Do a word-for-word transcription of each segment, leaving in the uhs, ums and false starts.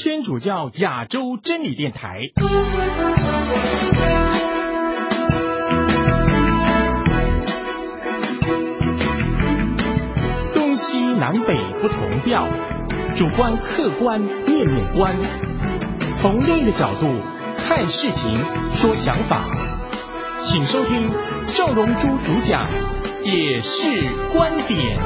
天主教亚洲真理电台。东西南北不同调，主观客观面面观，从另一个角度看事情说想法。请收听赵荣珠主讲也是观点。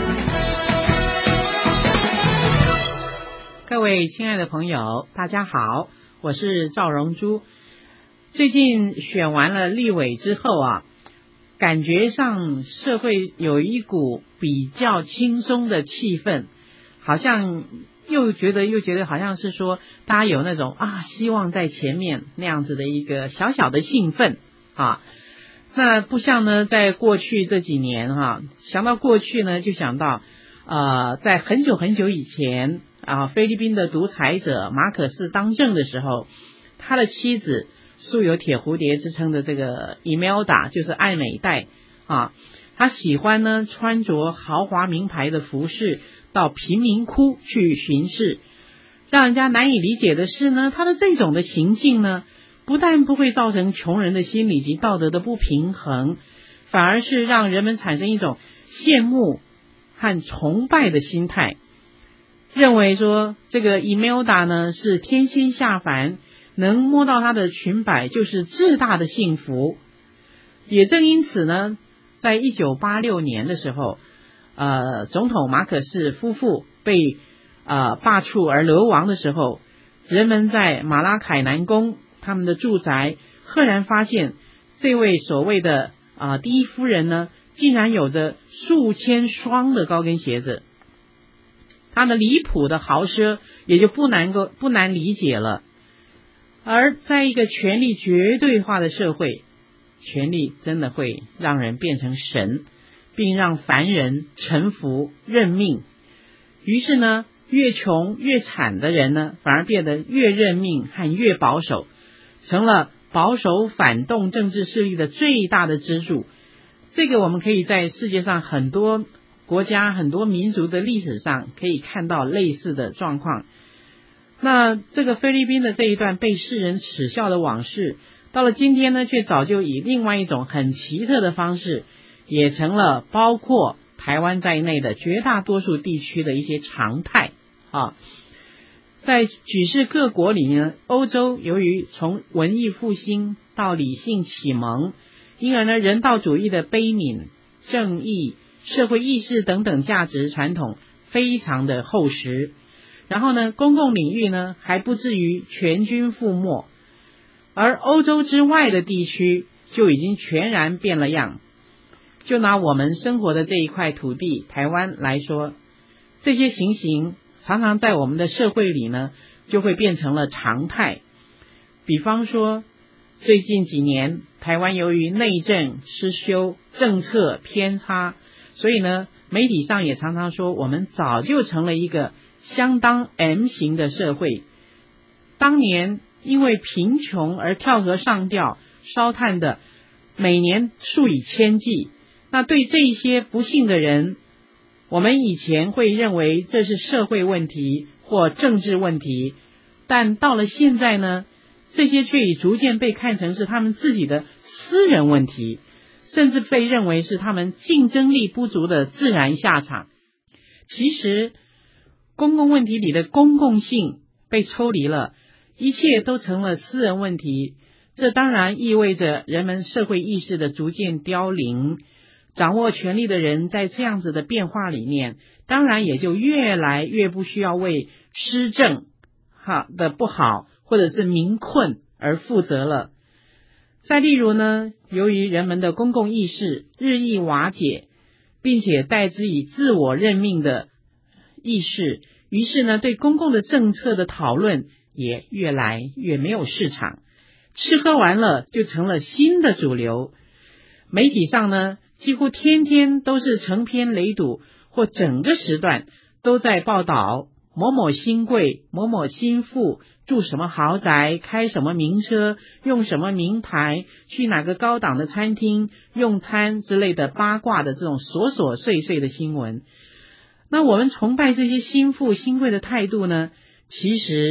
各位亲爱的朋友，大家好，我是赵荣珠。最近选完了立委之后啊，感觉上社会有一股比较轻松的气氛，好像又觉得又觉得好像是说大家有那种啊希望在前面那样子的一个小小的兴奋啊。那不像呢在过去这几年哈、啊，想到过去呢就想到呃在很久很久以前啊，菲律宾的独裁者马可斯当政的时候，他的妻子素有铁蝴蝶之称的这个伊梅尔达，就是艾美黛啊，他喜欢呢穿着豪华名牌的服饰到贫民窟去巡视。让人家难以理解的是呢，他的这种的行径呢，不但不会造成穷人的心理及道德的不平衡，反而是让人们产生一种羡慕和崇拜的心态，认为说这个伊梅尔达呢是天仙下凡，能摸到她的裙摆就是至大的幸福。也正因此呢，在一九八六年的时候，呃，总统马可斯夫妇被呃罢黜而流亡的时候，人们在马拉凯南宫他们的住宅赫然发现，这位所谓的啊、呃、第一夫人呢，竟然有着数千双的高跟鞋子。他的离谱的豪奢也就不难够不难理解了。而在一个权力绝对化的社会，权力真的会让人变成神，并让凡人臣服认命。于是呢，越穷越惨的人呢，反而变得越认命和越保守，成了保守反动政治势力的最大的支柱。这个我们可以在世界上很多国家很多民族的历史上可以看到类似的状况。那这个菲律宾的这一段被世人耻笑的往事，到了今天呢，却早就以另外一种很奇特的方式，也成了包括台湾在内的绝大多数地区的一些常态啊。在举世各国里面，欧洲由于从文艺复兴到理性启蒙，因而呢，人道主义的悲悯、正义、社会意识等等价值传统非常的厚实，然后呢，公共领域呢还不至于全军覆没，而欧洲之外的地区就已经全然变了样。就拿我们生活的这一块土地台湾来说，这些情形常常在我们的社会里呢就会变成了常态。比方说最近几年台湾由于内政失修、政策偏差，所以呢媒体上也常常说我们早就成了一个相当 M 型的社会。当年因为贫穷而跳河上吊烧炭的每年数以千计，那对这些不幸的人，我们以前会认为这是社会问题或政治问题，但到了现在呢，这些却已逐渐被看成是他们自己的私人问题，甚至被认为是他们竞争力不足的自然下场。其实公共问题里的公共性被抽离了，一切都成了私人问题。这当然意味着人们社会意识的逐渐凋零，掌握权力的人在这样子的变化里面，当然也就越来越不需要为施政哈的不好或者是民困而负责了。再例如呢，由于人们的公共意识日益瓦解，并且代之以自我任命的意识，于是呢，对公共的政策的讨论也越来越没有市场，吃喝玩乐就成了新的主流。媒体上呢，几乎天天都是成篇累牍，或整个时段都在报道某某新贵、某某新富住什么豪宅，开什么名车，用什么名牌，去哪个高档的餐厅用餐之类的八卦的这种琐琐碎碎的新闻。那我们崇拜这些新富新贵的态度呢，其实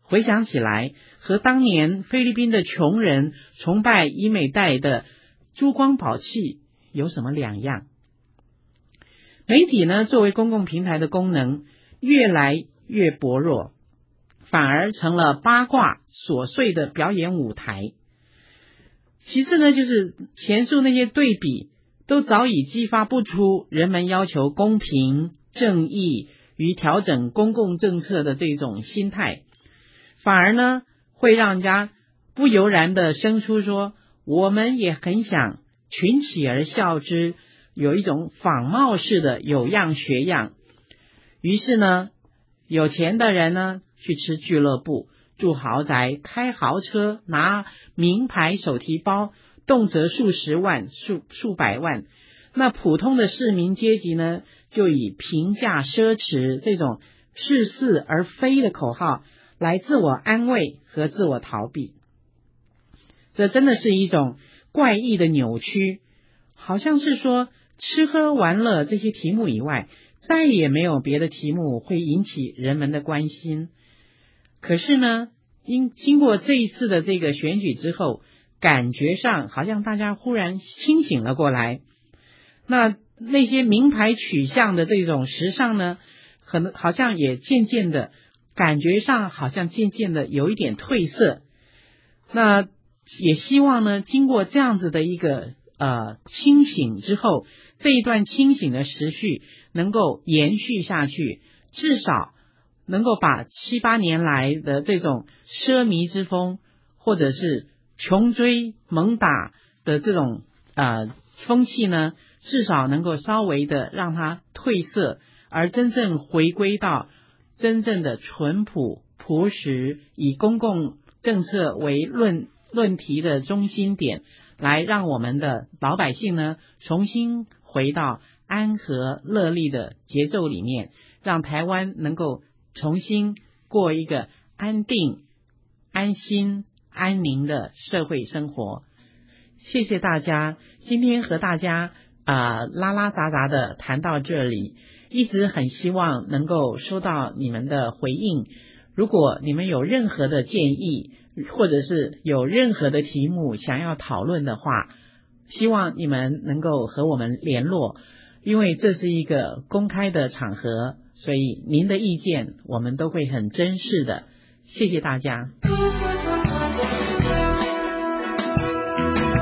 回想起来，和当年菲律宾的穷人崇拜以美代的珠光宝气有什么两样？媒体呢，作为公共平台的功能越来越薄弱，反而成了八卦琐碎的表演舞台。其次呢，就是前述那些对比都早已激发不出人们要求公平、正义与调整公共政策的这种心态，反而呢会让人家不由然的生出说，我们也很想群起而效之，有一种仿冒式的有样学样。于是呢，有钱的人呢去吃俱乐部，住豪宅，开豪车，拿名牌手提包，动辄数十万、数数百万。那普通的市民阶级呢，就以平价奢侈这种是似而非的口号来自我安慰和自我逃避。这真的是一种怪异的扭曲，好像是说吃喝玩乐这些题目以外，再也没有别的题目会引起人们的关心。可是呢，因经过这一次的这个选举之后，感觉上好像大家忽然清醒了过来。那那些名牌取向的这种时尚呢，可能好像也渐渐的感觉上好像渐渐的有一点褪色。那也希望呢，经过这样子的一个呃清醒之后，这一段清醒的时序能够延续下去，至少能够把七八年来的这种奢靡之风，或者是穷追猛打的这种呃风气呢，至少能够稍微的让它褪色，而真正回归到真正的淳朴朴实，以公共政策为论论题的中心点，来让我们的老百姓呢重新回到安和乐利的节奏里面，让台湾能够重新过一个安定、安心、安宁的社会生活。谢谢大家，今天和大家啊、呃、拉拉杂杂的谈到这里，一直很希望能够收到你们的回应。如果你们有任何的建议，或者是有任何的题目想要讨论的话，希望你们能够和我们联络，因为这是一个公开的场合，所以您的意见我们都会很珍视的。谢谢大家。